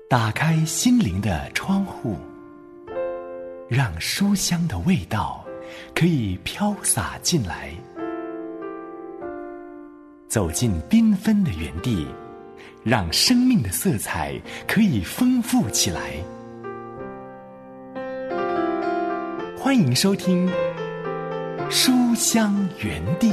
打开心灵的窗户，让书香的味道可以飘洒进来。走进缤纷的园地，让生命的色彩可以丰富起来。欢迎收听书香园地。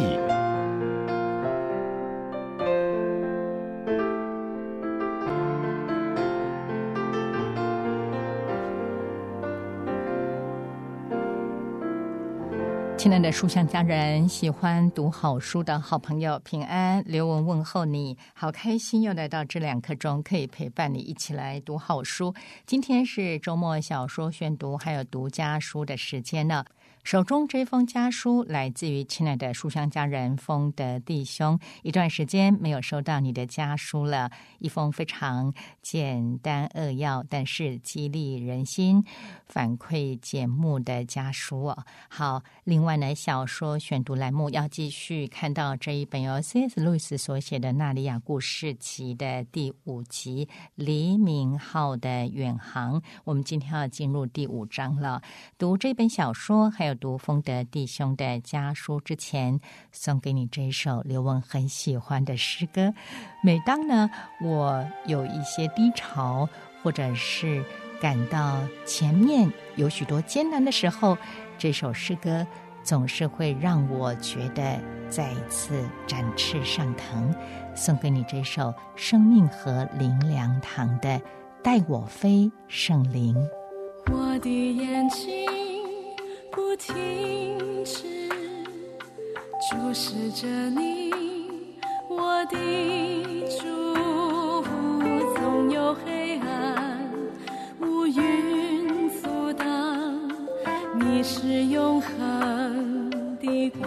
亲爱的书香家人，喜欢读好书的好朋友，平安，刘文问候你，好开心又来到这2刻钟，可以陪伴你一起来读好书。今天是周末小说选读还有读家书的时间了。手中这封家书来自于亲爱的书香家人丰德弟兄，一段时间没有收到你的家书了，一封非常简单扼要，但是激励人心、反馈节目的家书哦。好，另外呢，小说选读栏目要继续看到这一本由 C.S. 路易斯所写的《纳利亚故事集》的第5集《黎明号的远航》。我们今天要进入第5章了。读这本小说还有读丰德弟兄的家书之前，送给你这一首刘文很喜欢的诗歌。每当呢我有一些低潮，或者是感到前面有许多艰难的时候，这首诗歌总是会让我觉得再一次展翅上腾。送给你这首生命河灵粮堂的带我飞圣灵。 我的眼睛不停止注视着你，我的主，总有黑暗乌云阻挡，你是永恒的光。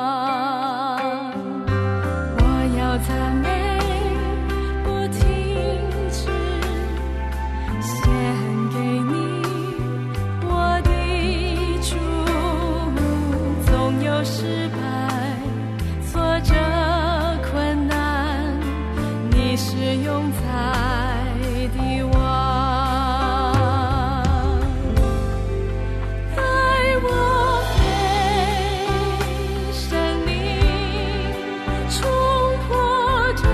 我要赞美不停止献给你，我的总有失败挫折困难，你是永在的王。带我飞生命冲破这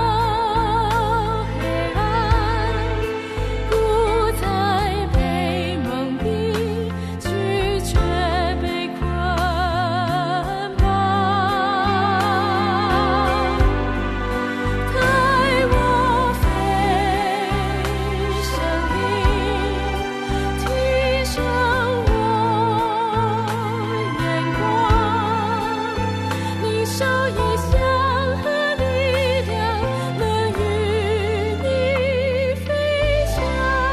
黑暗，不再被蒙蔽，拒绝被困绑。带我飞生命，提升我眼光，你手一香和力量，能与你飞翔。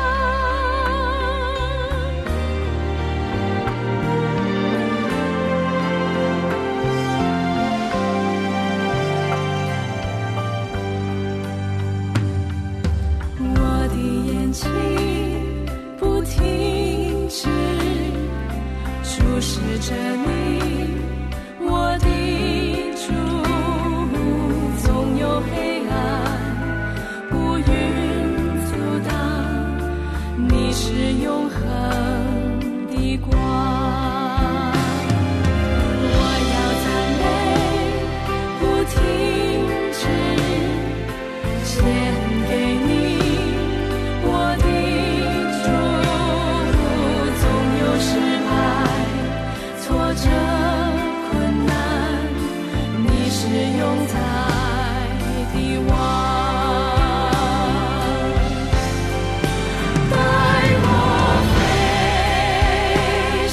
我的眼睛不停止注视着你，我的主，总有黑暗乌云阻挡，你是永恒的光。我要赞美不停止献给你，我的主，总有失败挫折困难，你是永在的王。带我飞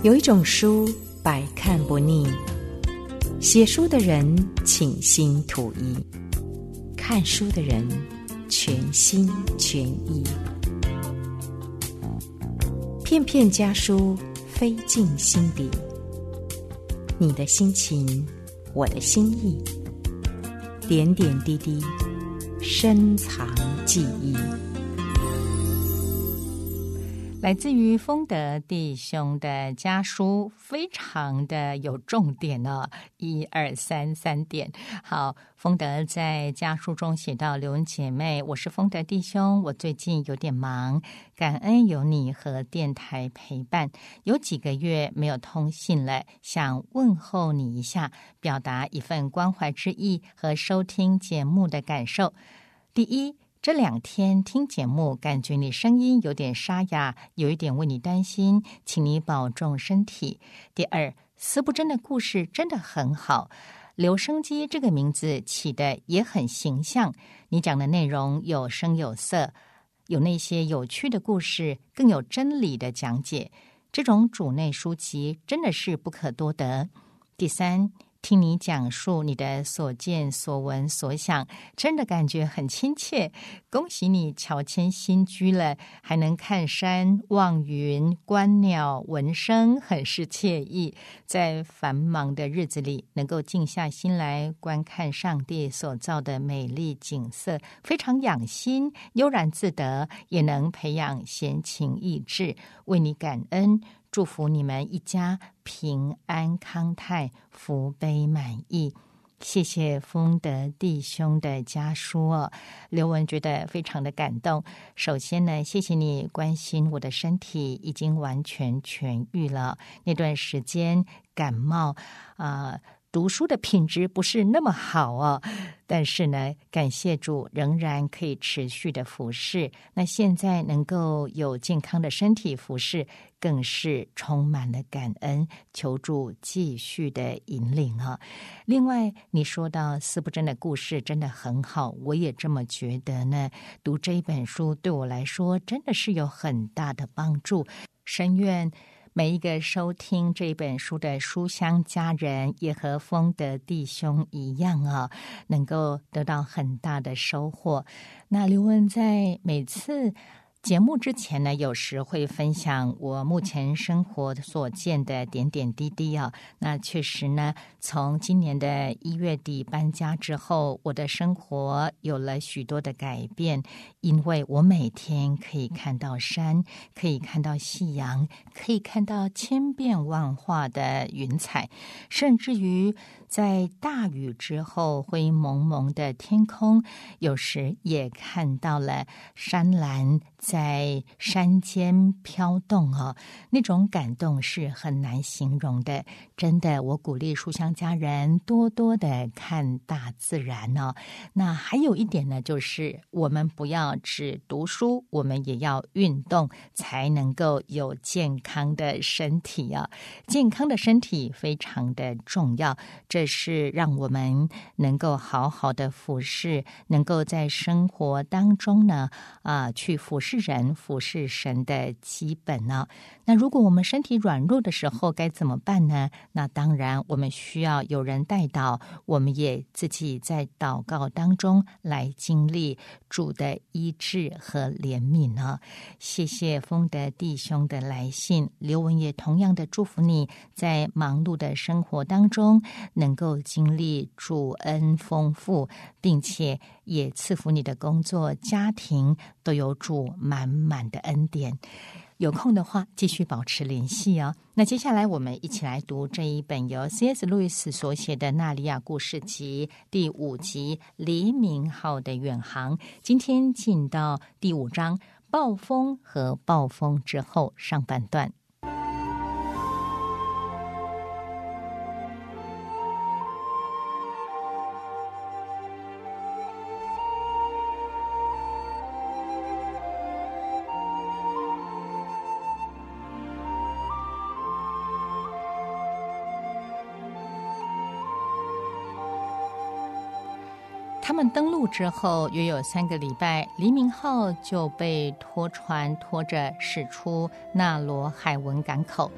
有一种书百看不腻，写书的人倾心吐意，看书的人全心全意。片片家书飞进心底，你的心情，我的心意，点点滴滴，深藏记忆。 来自于丰德弟兄的家书，非常的有重点哦，1、2、3点。好，丰德在家书中写到：刘文姐妹，我是丰德弟兄，我最近有点忙，感恩有你和电台陪伴，有几个月没有通信了，想问候你一下，表达一份关怀之意和收听节目的感受。第一，这2天听节目，感觉你声音有点沙哑，有一点为你担心，请你保重身体。第二，思不真的故事真的很好，留声机这个名字起的也很形象，你讲的内容有声有色，有那些有趣的故事，更有真理的讲解，这种主内书籍真的是不可多得。第三，听你讲述你的所见所闻所想，真的感觉很亲切。恭喜你乔迁新居了，还能看山望云观鸟闻声，很是惬意。在繁忙的日子里，能够静下心来观看上帝所造的美丽景色，非常养心，悠然自得，也能培养闲情逸致。为你感恩，祝福你们一家平安康泰，福杯满溢。谢谢丰德弟兄的家书哦，刘文觉得非常的感动。首先呢，谢谢你关心我的身体，已经完全痊愈了。那段时间感冒读书的品质不是那么好哦，但是呢，感谢主仍然可以持续的服侍。那现在能够有健康的身体服侍，更是充满了感恩，求主继续的引领啊。另外，你说到思不真的故事真的很好，我也这么觉得呢。读这一本书对我来说真的是有很大的帮助，深愿每一个收听这本书的书香家人也和丰德弟兄一样啊，能够得到很大的收获。那刘文在每次节目之前呢，有时会分享我目前生活所见的点点滴滴啊。那确实呢，从今年的1月底搬家之后，我的生活有了许多的改变，因为我每天可以看到山，可以看到夕阳，可以看到千变万化的云彩，甚至于在大雨之后灰蒙蒙的天空，有时也看到了山岚在山间飘动哦，那种感动是很难形容的。真的，我鼓励书香家人多多的看大自然哦。那还有一点呢，就是我们不要只读书，我们也要运动，才能够有健康的身体啊。健康的身体非常的重要，这是让我们能够好好的服侍，能够在生活当中呢去服侍人服侍神的基本呢。那如果我们身体软弱的时候该怎么办呢？那当然我们需要有人代祷，我们也自己在祷告当中来经历主的医治和怜悯呢。谢谢丰德弟兄的来信，刘文也同样的祝福你在忙碌的生活当中能够经历主恩丰富，并且也赐福你的工作家庭都有主满满的恩典。有空的话继续保持联系哦。那接下来我们一起来读这一本由 C.S. 路易斯所写的《纳利亚故事集》第5集黎明号的远航。今天进到第5章暴风和暴风之后上半段。他们登陆之后约有3个礼拜，黎明号就被拖船拖着驶出纳罗海文港口。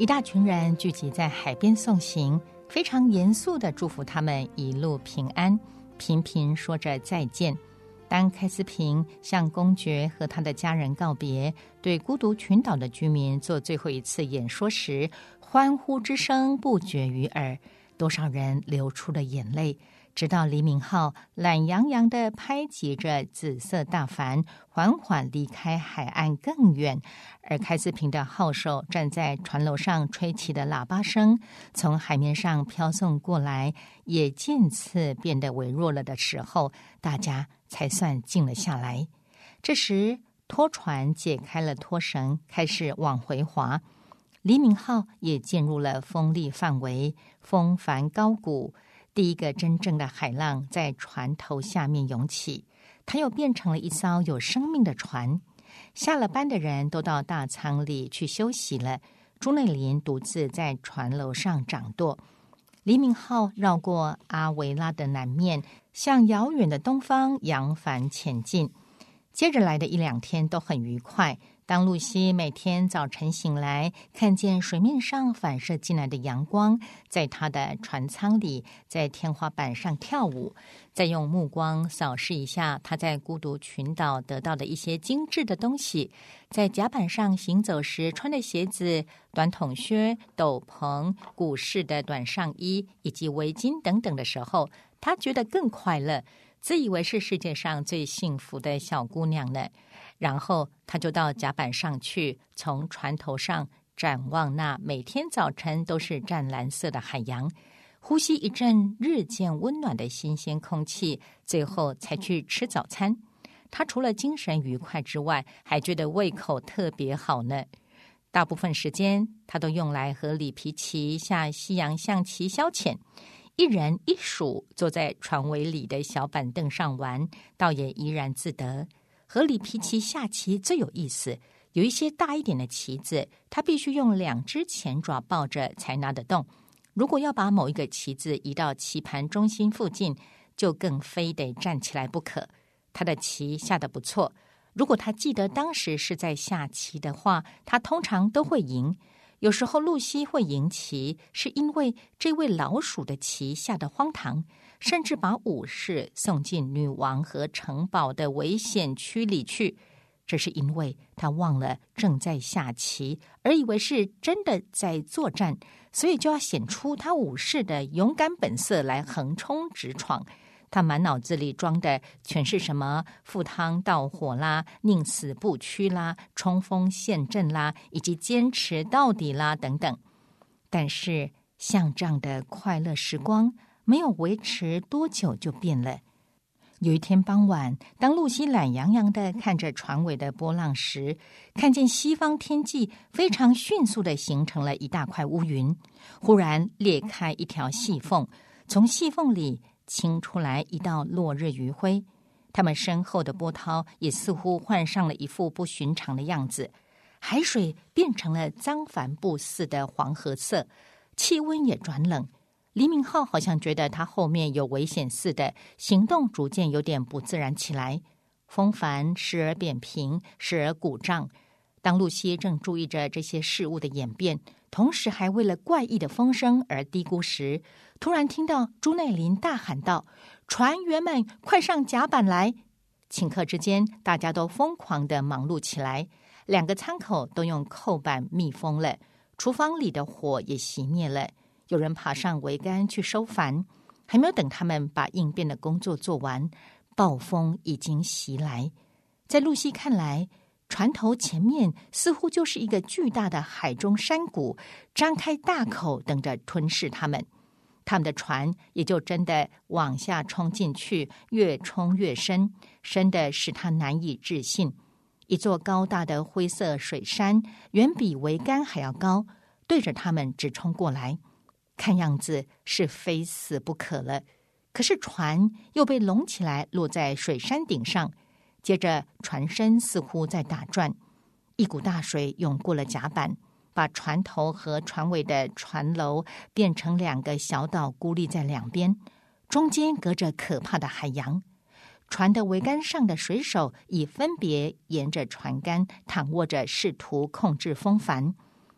一大群人聚集在海边送行，非常严肃地祝福他们一路平安，频频说着再见。当开斯平向公爵和他的家人告别，对孤独群岛的居民做最后一次演说时，欢呼之声不绝于耳，多少人流出了眼泪。直到黎明号懒洋洋地拍击着紫色大帆，缓缓离开海岸更远，而开斯平的号手站在船楼上吹起的喇叭声从海面上飘送过来，也渐次变得微弱了的时候，大家才算静了下来。这时拖船解开了拖绳，开始往回划，黎明号也进入了风力范围，风帆高鼓，第一个真正的海浪在船头下面涌起，它又变成了一艘有生命的船。下了班的人都到大舱里去休息了，朱内林独自在船楼上掌舵。黎明号绕过阿维拉的南面，向遥远的东方扬帆前进。接着来的1-2天都很愉快。当露西每天早晨醒来，看见水面上反射进来的阳光，在她的船舱里，在天花板上跳舞，再用目光扫视一下她在孤独群岛得到的一些精致的东西，在甲板上行走时穿的鞋子、短筒靴、斗篷、古式的短上衣以及围巾等等的时候，她觉得更快乐，自以为是世界上最幸福的小姑娘呢。然后他就到甲板上去，从船头上展望那每天早晨都是湛蓝色的海洋，呼吸一阵日渐温暖的新鲜空气，最后才去吃早餐。他除了精神愉快之外，还觉得胃口特别好呢。大部分时间他都用来和里皮奇下西洋象棋消遣，一人一鼠坐在船尾里的小板凳上玩，倒也怡然自得。和里皮奇下棋最有意思，有一些大一点的棋子，他必须用2只前爪抱着才拿得动。如果要把某一个棋子移到棋盘中心附近，就更非得站起来不可。他的棋下得不错，如果他记得当时是在下棋的话，他通常都会赢。有时候露西会赢棋，是因为这位老鼠的棋下得荒唐，甚至把武士送进女王和城堡的危险区里去。这是因为他忘了正在下棋，而以为是真的在作战，所以就要显出他武士的勇敢本色来横冲直闯。他满脑子里装的全是什么赴汤蹈火啦、宁死不屈啦、冲锋陷阵啦，以及坚持到底啦等等。但是像这样的快乐时光没有维持多久就变了。有一天傍晚，当露西懒洋洋地看着船尾的波浪时，看见西方天际非常迅速地形成了一大块乌云，忽然裂开一条细缝，从细缝里倾出来一道落日余晖。他们身后的波涛也似乎换上了一副不寻常的样子，海水变成了脏帆布似的黄褐色，气温也转冷。黎明号好像觉得他后面有危险似的，行动逐渐有点不自然起来。风帆时而扁平，时而鼓胀。当露西正注意着这些事物的演变，同时还为了怪异的风声而嘀咕时，突然听到朱内林大喊道：“船员们，快上甲板来！”顷刻之间，大家都疯狂地忙碌起来。2个舱口都用扣板密封了，厨房里的火也熄灭了。有人爬上桅杆去收帆，还没有等他们把应变的工作做完，暴风已经袭来。在露西看来，船头前面似乎就是一个巨大的海中山谷，张开大口等着吞噬他们。他们的船也就真的往下冲进去，越冲越深，深的使他难以置信。一座高大的灰色水山，远比桅杆还要高，对着他们直冲过来。看样子是非死不可了，可是船又被拢起来落在水山顶上，接着船身似乎在打转，一股大水涌过了甲板，把船头和船尾的船楼变成2个小岛，孤立在两边，中间隔着可怕的海洋。船的桅杆上的水手已分别沿着船杆躺卧着，试图控制风帆。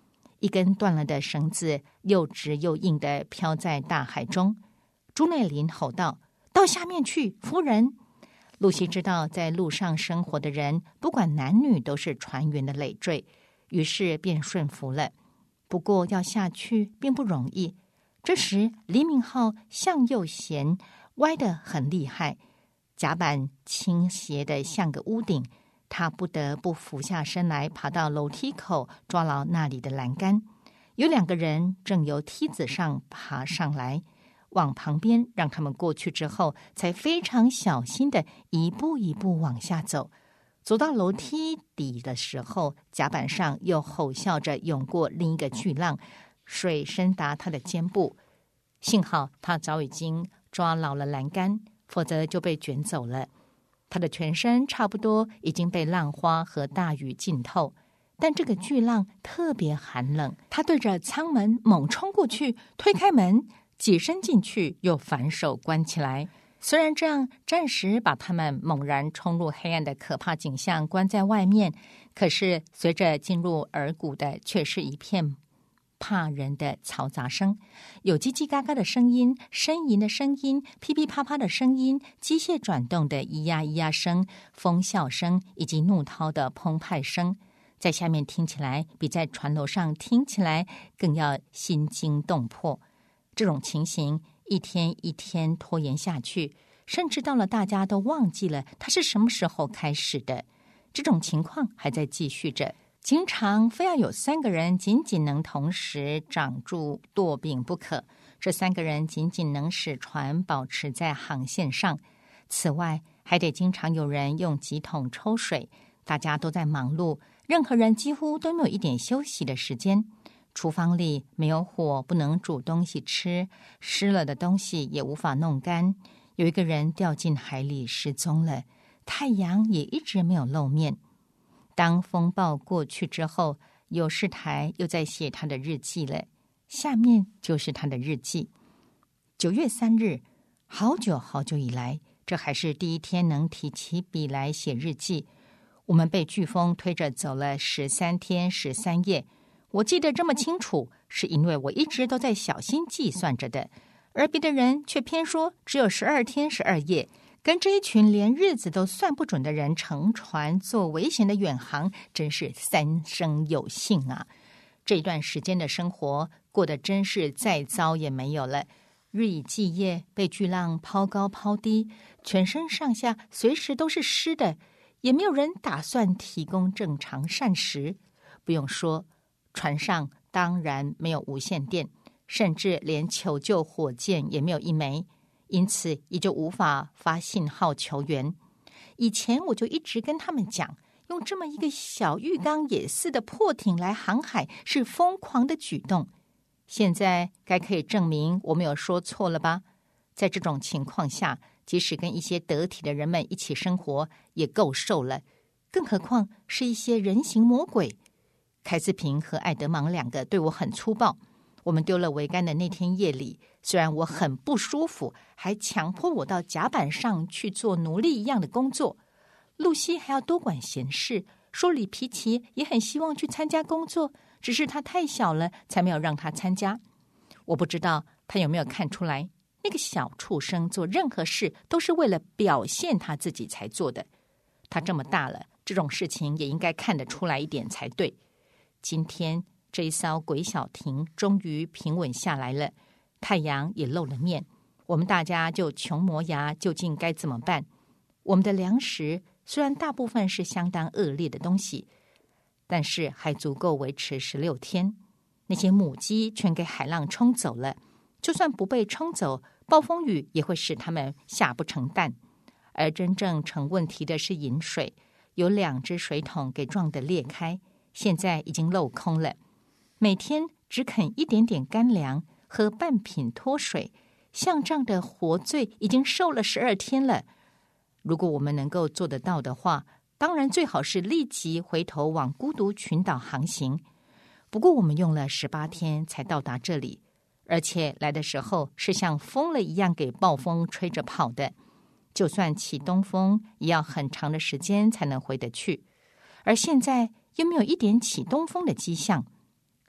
一根断了的绳子又直又硬地飘在大海中。朱内琳吼道：“到下面去，夫人！”露西知道在路上生活的人不管男女都是船员的累赘，于是便顺服了。不过要下去并不容易。这时黎明号向右舷歪得很厉害，甲板倾斜得像个屋顶，他不得不俯下身来爬到楼梯口，抓牢那里的栏杆。有2个人正由梯子上爬上来，往旁边让他们过去之后，才非常小心地一步一步往下走。走到楼梯底的时候，甲板上又吼啸着涌过另一个巨浪，水深达他的肩部。幸好他早已经抓牢了栏杆，否则就被卷走了。他的全身差不多已经被浪花和大雨浸透，但这个巨浪特别寒冷。他对着舱门猛冲过去，推开门，挤身进去，又反手关起来。虽然这样暂时把他们猛然冲入黑暗的可怕景象关在外面，可是随着进入耳骨的却是一片怕人的嘈杂声，有叽叽嘎嘎的声音，呻吟的声音，噼噼啪啪的声音，机械转动的咿呀咿呀声，风笑声，以及怒涛的澎湃声，在下面听起来比在船楼上听起来更要心惊动魄。这种情形一天一天拖延下去，甚至到了大家都忘记了它是什么时候开始的。这种情况还在继续着，经常非要有3个人仅仅能同时掌住舵柄不可。这3个人仅仅能使船保持在航线上，此外还得经常有人用几桶抽水。大家都在忙碌，任何人几乎都没有一点休息的时间。厨房里没有火，不能煮东西吃，湿了的东西也无法弄干。有一个人掉进海里失踪了，太阳也一直没有露面。当风暴过去之后，有事台又在写他的日记了。下面就是他的日记。9月3日，好久好久以来，这还是第一天能提起笔来写日记。我们被飓风推着走了13天13夜。我记得这么清楚，是因为我一直都在小心计算着的，而别的人却偏说只有12天12夜。跟这一群连日子都算不准的人乘船做危险的远航，真是三生有幸啊！这段时间的生活过得真是再糟也没有了。日以继夜，被巨浪抛高抛低，全身上下随时都是湿的，也没有人打算提供正常膳食。不用说，船上当然没有无线电，甚至连求救火箭也没有一枚，因此也就无法发信号求援。以前我就一直跟他们讲，用这么一个小浴缸也似的破艇来航海是疯狂的举动。现在该可以证明我没有说错了吧？在这种情况下，即使跟一些得体的人们一起生活也够受了，更何况是一些人形魔鬼。凯斯平和艾德芒2个对我很粗暴。我们丢了桅杆的那天夜里，虽然我很不舒服，还强迫我到甲板上去做奴隶一样的工作。露西还要多管闲事，说里皮奇也很希望去参加工作，只是他太小了，才没有让他参加。我不知道他有没有看出来，那个小畜生做任何事都是为了表现他自己才做的。他这么大了，这种事情也应该看得出来一点才对。今天这一艘鬼小艇终于平稳下来了，太阳也露了面，我们大家就穷磨牙，究竟该怎么办？我们的粮食虽然大部分是相当恶劣的东西，但是还足够维持16天。那些母鸡全给海浪冲走了，就算不被冲走，暴风雨也会使它们下不成蛋。而真正成问题的是饮水，有2只水桶给撞得裂开，现在已经漏空了。每天只啃一点点干粮，喝半瓶脱水，像这样的活罪已经受了12天了。如果我们能够做得到的话，当然最好是立即回头往孤独群岛航行。不过我们用了18天才到达这里，而且来的时候是像疯了一样给暴风吹着跑的，就算起东风也要很长的时间才能回得去，而现在又没有一点起东风的迹象。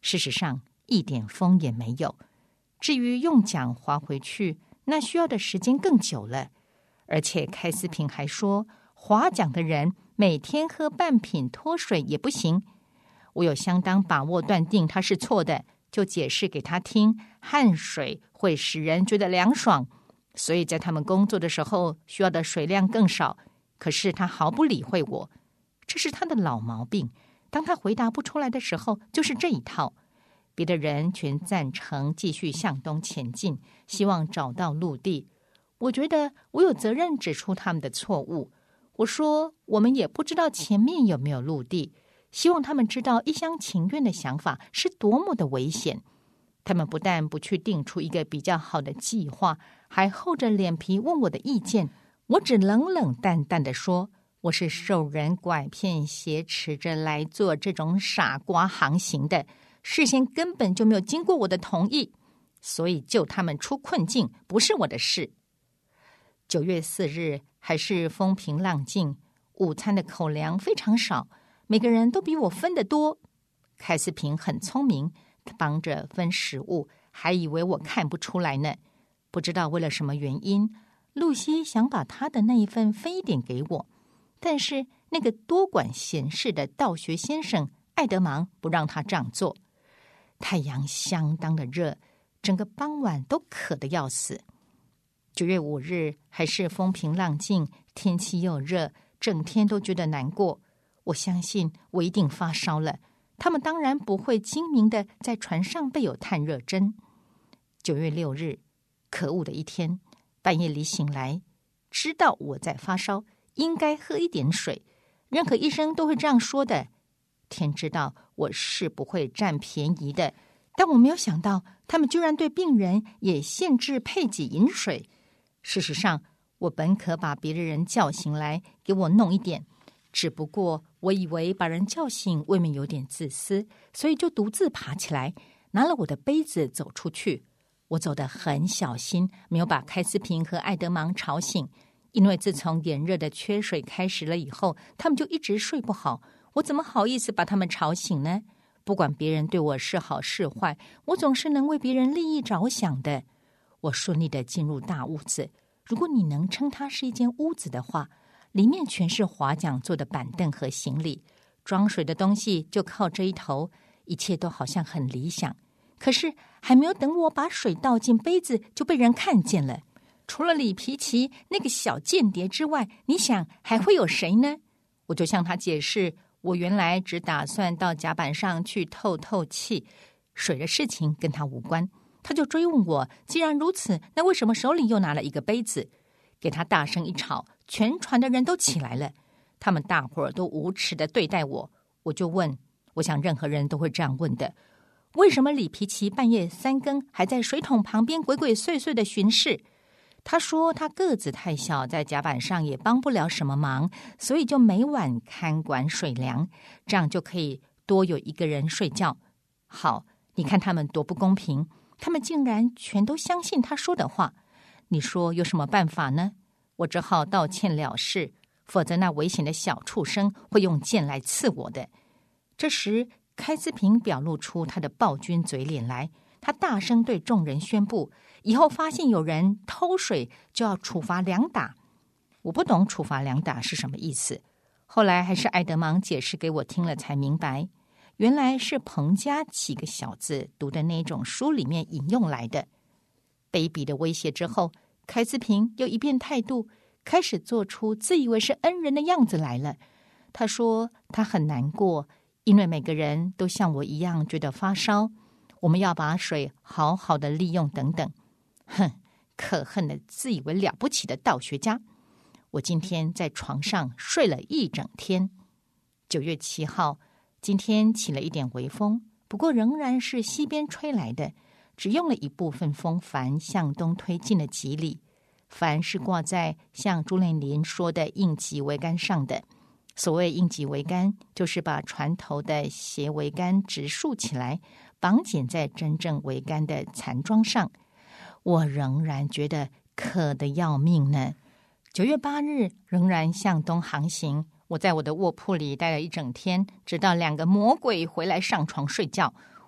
事实上一点风也没有。至于用桨划回去，那需要的时间更久了。而且开司平还说，划桨的人每天喝半瓶脱水也不行。我有相当把握断定他是错的，就解释给他听，汗水会使人觉得凉爽，所以在他们工作的时候需要的水量更少。可是他毫不理会我，这是他的老毛病。当他回答不出来的时候，就是这一套。别的人全赞成继续向东前进，希望找到陆地。我觉得我有责任指出他们的错误。我说我们也不知道前面有没有陆地，希望他们知道一厢情愿的想法是多么的危险。他们不但不去定出一个比较好的计划，还厚着脸皮问我的意见。我只冷冷淡淡地说，我是受人拐骗挟持着来做这种傻瓜航行的，事先根本就没有经过我的同意，所以救他们出困境不是我的事。9月4日还是风平浪静，午餐的口粮非常少，每个人都比我分得多。开司平很聪明，他帮着分食物，还以为我看不出来呢。不知道为了什么原因，露西想把她的那一份分一点给我，但是那个多管闲事的道学先生爱德芒不让他这样做。太阳相当的热，整个傍晚都渴得要死。9月5日还是风平浪静，天气又热，整天都觉得难过。我相信我一定发烧了，他们当然不会精明的在船上备有探热针。9月6日，可恶的一天，半夜里醒来，知道我在发烧，应该喝一点水，任何医生都会这样说的。天知道我是不会占便宜的，但我没有想到他们居然对病人也限制配给饮水。事实上，我本可把别的人叫醒来给我弄一点，只不过我以为把人叫醒未免有点自私，所以就独自爬起来，拿了我的杯子走出去。我走得很小心，没有把开司平和爱德芒吵醒，因为自从炎热的缺水开始了以后，他们就一直睡不好。我怎么好意思把他们吵醒呢？不管别人对我是好是坏，我总是能为别人利益着想的。我顺利地进入大屋子，如果你能称它是一间屋子的话，里面全是划桨做的板凳和行李，装水的东西就靠这一头，一切都好像很理想。可是还没有等我把水倒进杯子，就被人看见了。除了里皮奇那个小间谍之外，你想还会有谁呢？我就向他解释，我原来只打算到甲板上去透透气，水的事情跟他无关。他就追问我，既然如此，那为什么手里又拿了一个杯子？给他大声一吵，全船的人都起来了，他们大伙儿都无耻地对待我。我就问，我想任何人都会这样问的，为什么里皮奇半夜3更还在水桶旁边鬼鬼祟祟地巡视？他说他个子太小，在甲板上也帮不了什么忙，所以就每晚看管水粮，这样就可以多有一个人睡觉。好，你看他们多不公平，他们竟然全都相信他说的话。你说有什么办法呢？我只好道歉了事，否则那危险的小畜生会用剑来刺我的。这时开司平表露出他的暴君嘴脸来，他大声对众人宣布，以后发现有人偷水就要处罚2打。我不懂处罚2打是什么意思，后来还是爱德芒解释给我听了才明白，原来是彭家几个小子读的那种书里面引用来的。卑鄙的威胁之后，开司平又一变态度，开始做出自以为是恩人的样子来了。他说他很难过，因为每个人都像我一样觉得发烧，我们要把水好好的利用等等。哼，可恨的自以为了不起的道学家。我今天在床上睡了一整天。9月7号，今天起了一点微风，不过仍然是西边吹来的，只用了一部分风帆向东推进了几里。帆是挂在像朱令林说的应急桅杆上的。所谓应急桅杆，就是把船头的斜桅杆直竖起来，绑紧在真正桅杆的残桩上。我仍然觉得渴得要命呢。9月8日仍然向东航行，我在我的卧铺里待了一整天，直到2个魔鬼回来上床睡觉。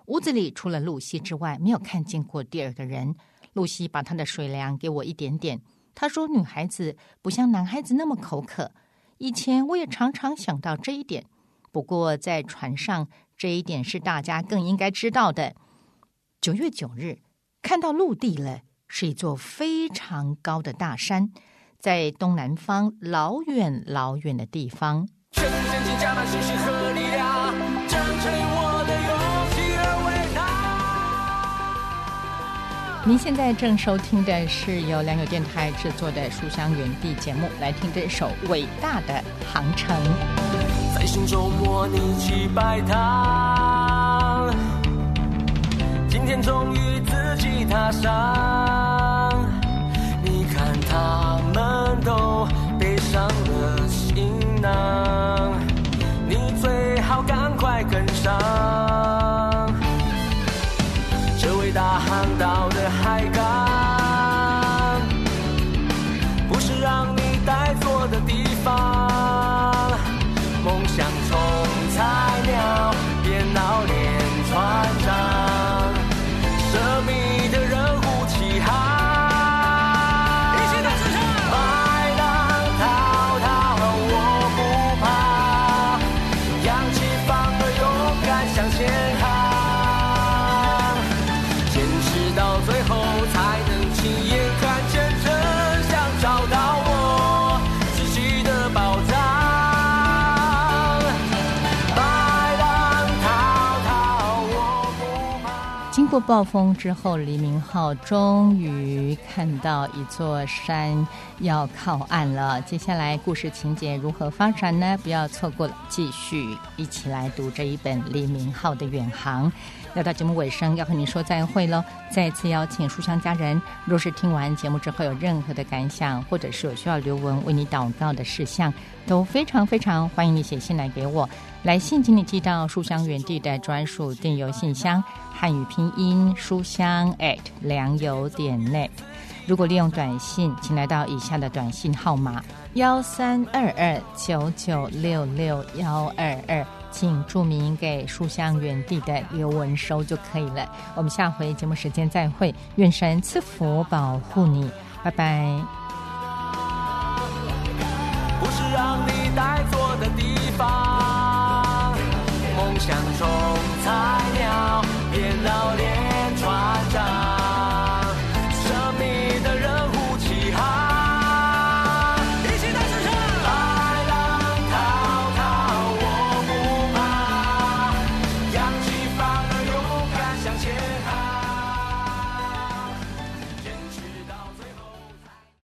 屋子里除了露西之外，没有看见过第二个人。露西把她的水粮给我一点点，她说女孩子不像男孩子那么口渴。以前我也常常想到这一点，不过在船上这一点是大家更应该知道的。9月9日看到陆地了，是一座非常高的大山，在东南方老远老远的地方。 全身心加满信心和力量，真诚我的勇气而伟大。 您现在正收听的是由良友电台制作的书香园地节目，来听这首伟大的航程。 在心中模拟起摆荡，今天终于自己踏上。你看他们都背上了行囊，你最好赶快跟上。这伟大航道的海港，不是让你呆坐的地方。梦想从菜鸟变老练船长，神秘的人物起航。一起大声唱，麦浪滔滔我不怕，扬起帆儿勇敢向前航，坚持到最后才能亲眼看见真相，找到我自己的宝藏。 经过暴风之后，黎明号终于看到一座山要靠岸了。接下来故事情节如何发展呢？不要错过了，继续一起来读这一本黎明号的远航。要到节目尾声，要和你说再会喽。再次邀请书香家人，若是听完节目之后有任何的感想，或者是有需要留文为你祷告的事项，都非常非常欢迎你写信来给我。来信请你寄到书香园地的专属电邮信箱，汉语拼音书香@良友.net。如果利用短信，请来到以下的短信号码132299662122，请注明给书香园地的刘文收就可以了。我们下回节目时间再会，愿神赐福保护你，拜拜。